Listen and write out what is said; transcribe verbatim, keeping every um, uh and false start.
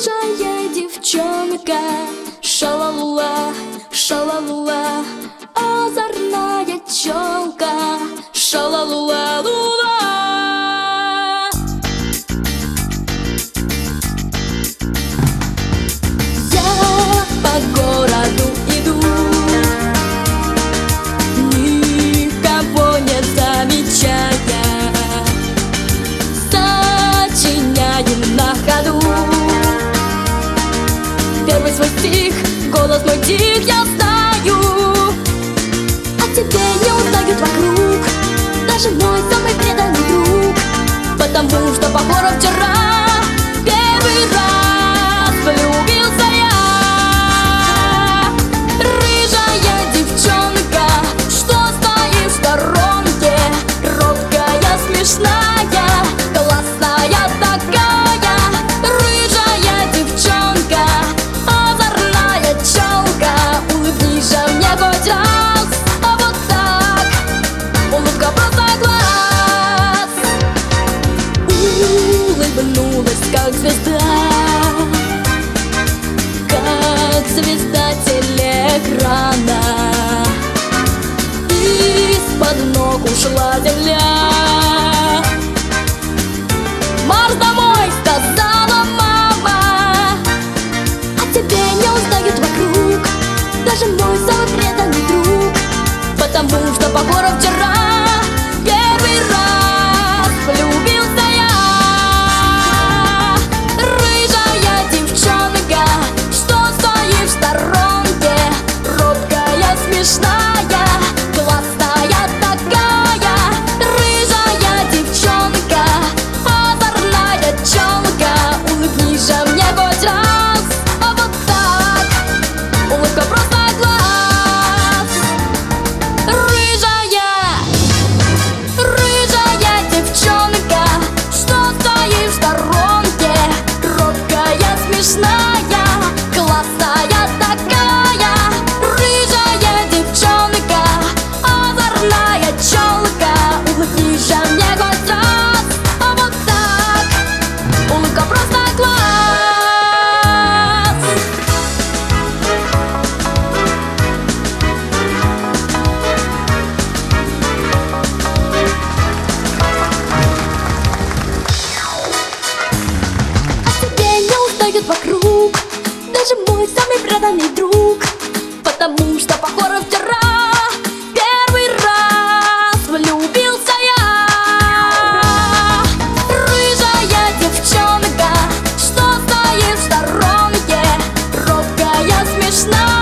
Рыжая девчонка, шалалула, шалалула, озорная челка, шалалула-лула. Я по городу иду, никого не замечая, сочиняю на ходу. Первый свой стих, голос мой тих, я знаю, а тебе не узнают вокруг, даже мой самый преданный друг, потому что похоже вчера первый раз влюбился я. Рыжая девчонка, что стоит в сторонке, робкая, смешная, классная такая. Рыжая девчонка, озорная челка, улыбнись же мне хоть раз, а вот так, улыбка просто глаз. Улыбнулась, как звезда, как звезда телеэкрана. Из-под ног ушла земля. Марш домой, сказала мама, а тебе не узнают вокруг, даже мой самый преданный друг, потому что похоже вчера первый раз влюбился я. Рыжая девчонка, что стоит в сторонке, робкая, смешная, классная такая. Рыжая девчонка, озорная челка, улыбнись же мне хоть раз, а вот так, улыбка просто глаз. Рыжая, рыжая девчонка, что стоит в сторонке, робкая, смешная, классная такая. Рыжая девчонка, озорная челка, улыбнись же мне хоть раз, а вот так, улыбка просто глаз. А тебе не узнают вокруг, даже мой самый преданный друг, потому что похоже вчера первый раз влюбился я. Рыжая девчонка, что стоит в сторонке, робкая, смешная,